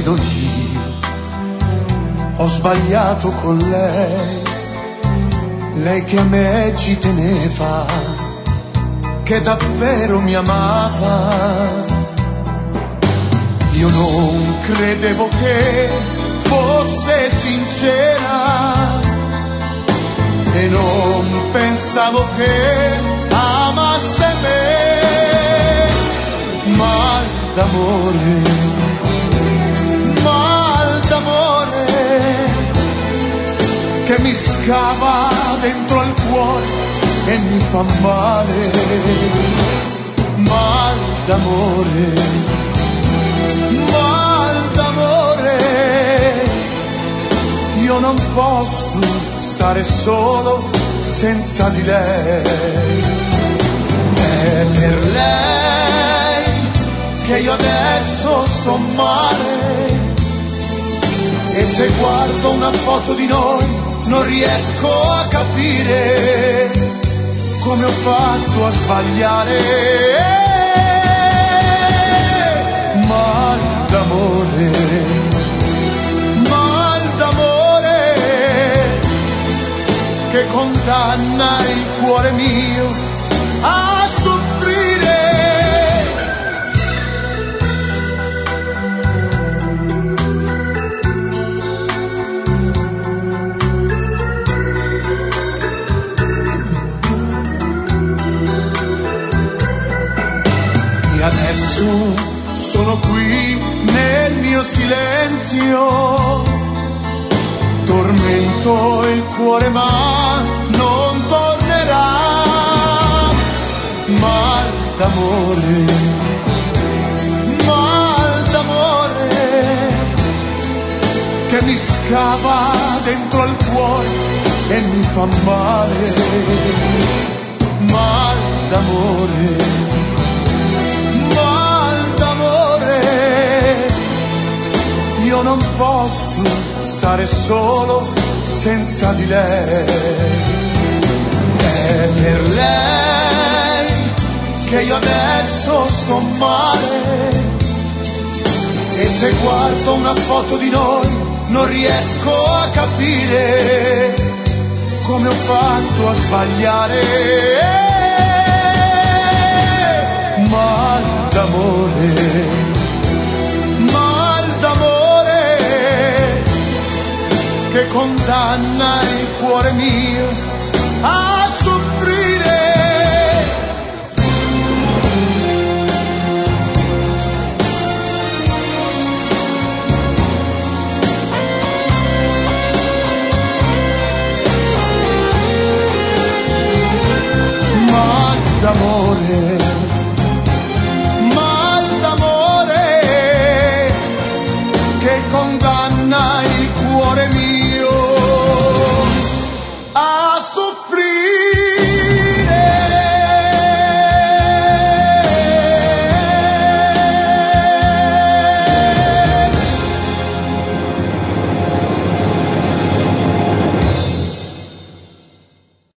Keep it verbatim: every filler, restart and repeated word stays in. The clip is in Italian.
grido io, ho sbagliato con lei, lei che a me ci teneva, che davvero mi amava. Io non credevo che fosse sincera e non pensavo che amasse me. Mal d'amore, mal d'amore, che mi scava dentro al cuore e mi fa male. Mal d'amore, mal d'amore, io non posso stare solo senza di lei. È per lei che io adesso sto male, e se guardo una foto di noi non riesco a capire come ho fatto a sbagliare. Mal d'amore, mal d'amore, che condanna il cuore mio a soffrire. E adesso sono qui nel mio silenzio, tormento il cuore ma non tornerà. Mal d'amore, mal d'amore, che mi scava dentro al cuore e mi fa male. Mal d'amore, io non posso stare solo senza di lei. È per lei che io adesso sto male, e se guardo una foto di noi non riesco a capire come ho fatto a sbagliare. Mal d'amore, che condanna il cuore mio a soffrire. Mal d'amore, mal d'amore, che condanna il cuore mio. Ah!